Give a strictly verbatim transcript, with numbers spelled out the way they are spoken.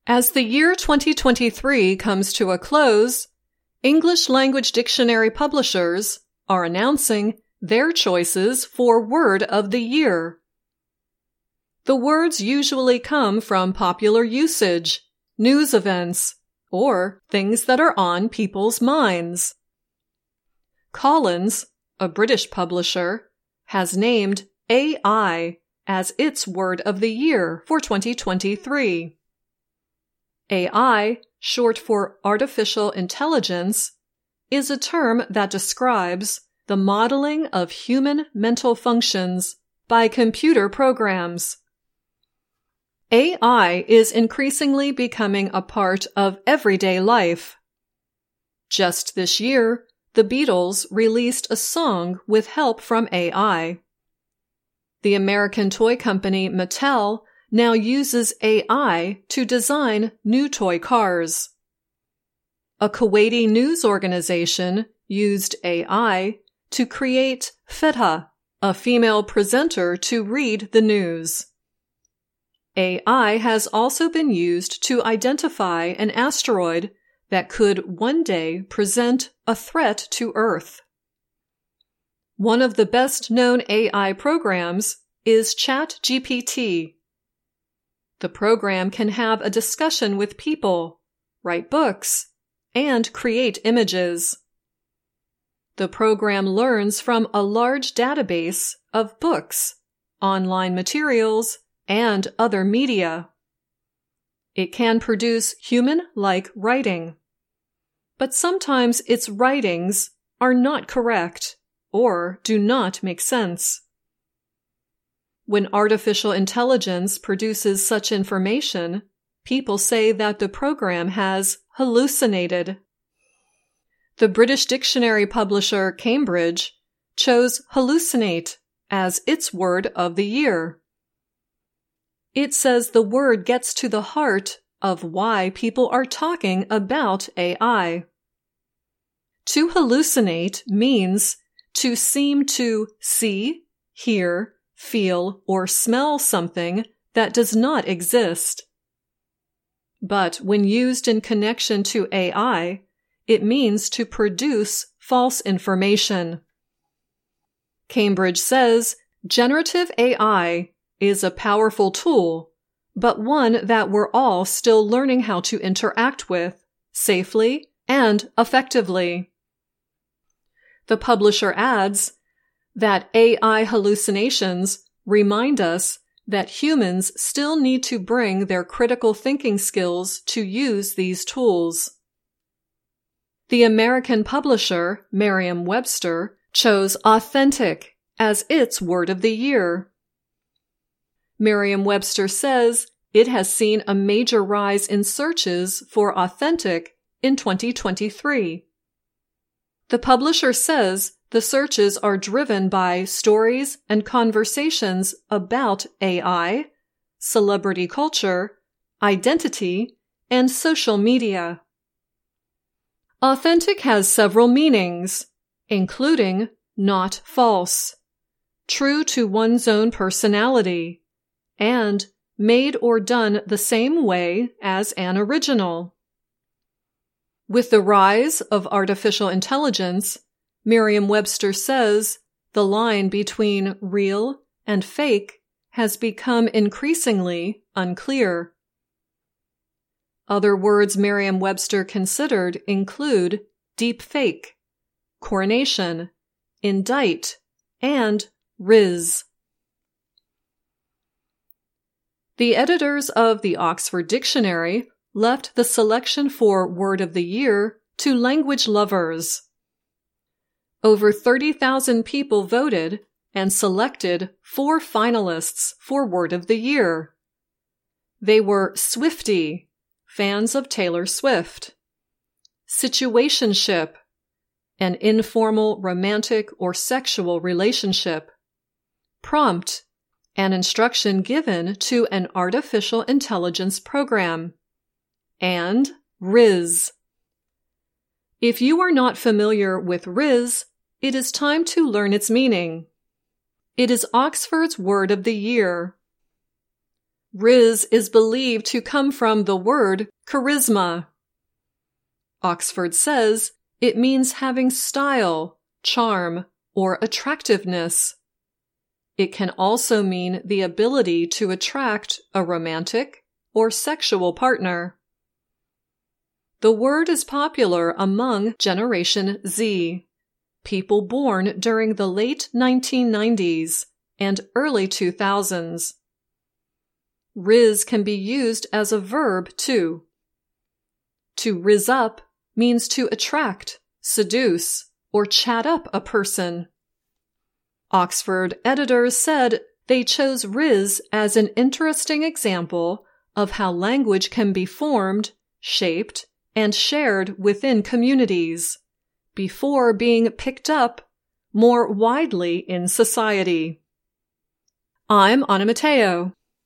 As the year twenty twenty-three comes to a close, English language dictionary publishers are announcing their choices for Word of the Year. The words usually come from popular usage, news events, or things that are on people's minds. Collins, a British publisher, has named A I as its Word of the Year for twenty twenty-three. A I, short for artificial intelligence, is a term that describes the modeling of human mental functions by computer programs. A I is increasingly becoming a part of everyday life. Just this year, the Beatles released a song with help from A I. The American toy company Mattel now uses A I to design new toy cars. A Kuwaiti news organization used A I to create Fetha, a female presenter to read the news. A I has also been used to identify an asteroid that could one day present a threat to Earth. One of the best-known A I programs is ChatGPT. The program can have a discussion with people, write books, and create images. The program learns from a large database of books, online materials, and other media. It can produce human-like writing, but sometimes its writings are not correct or do not make sense. When artificial intelligence produces such information, people say that the program has hallucinated. The British dictionary publisher Cambridge chose hallucinate as its Word of the Year. It says the word gets to the heart of why people are talking about A I. To hallucinate means to seem to see, hear, feel, or smell something that does not exist. But when used in connection to A I, it means to produce false information. Cambridge says generative A I is a powerful tool, but one that we're all still learning how to interact with safely and effectively. The publisher adds that A I hallucinations remind us that humans still need to bring their critical thinking skills to use these tools. The American publisher, Merriam-Webster, chose authentic as its Word of the Year. Merriam-Webster says it has seen a major rise in searches for authentic in twenty twenty-three. The publisher says the searches are driven by stories and conversations about A I, celebrity culture, identity, and social media. Authentic has several meanings, including not false, true to one's own personality, and made or done the same way as an original. With the rise of artificial intelligence, Merriam-Webster says the line between real and fake has become increasingly unclear. Other words Merriam-Webster considered include deepfake, coronation, indict, and riz. The editors of the Oxford Dictionary left the selection for Word of the Year to language lovers. Over thirty thousand people voted and selected four finalists for Word of the Year. They were Swiftie, fans of Taylor Swift; situationship, an informal romantic or sexual relationship; prompt, an instruction given to an artificial intelligence program; and riz. If you are not familiar with riz, it is time to learn its meaning. It is Oxford's Word of the Year. Riz is believed to come from the word charisma. Oxford says it means having style, charm, or attractiveness. It can also mean the ability to attract a romantic or sexual partner. The word is popular among Generation Z, people born during the late nineteen nineties and early two thousands. Riz can be used as a verb too. To riz up means to attract, seduce, or chat up a person. Oxford editors said they chose Riz as an interesting example of how language can be formed, shaped, and shared within communities before being picked up more widely in society. I'm Anna Matteo.